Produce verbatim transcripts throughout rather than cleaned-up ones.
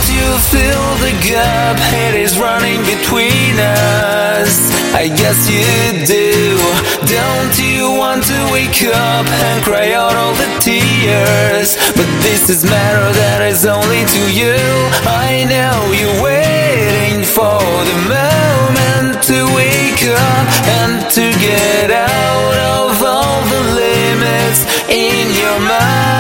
you feel the gap? It is running between us. I guess you do. Don't you want to wake up and cry out all the tears? But this is matter that is only to you. I know you're waiting for the moment to wake up and to get out of all the limits in your mind.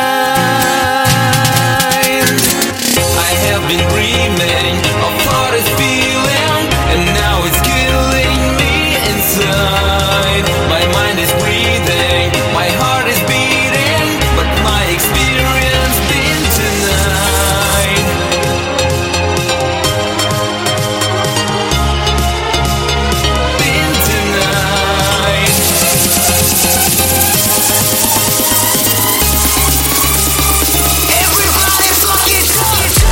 I have been dreaming of what is feeling, and now it's killing me inside. My mind is breathing, my heart is beating, but my experience been tonight. Been tonight. Everybody fuck it up.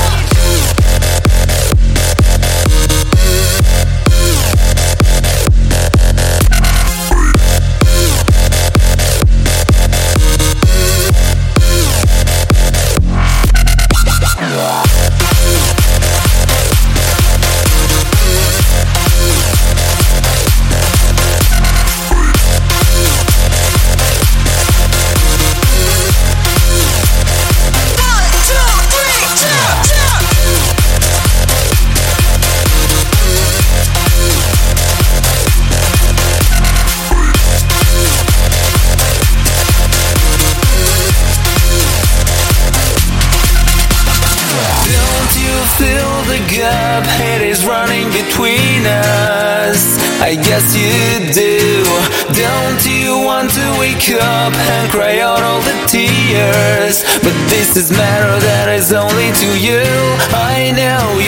Fill the gap, it is running between us. I guess you do. Don't you want to wake up and cry out all the tears? But this is matter that is only to you. I know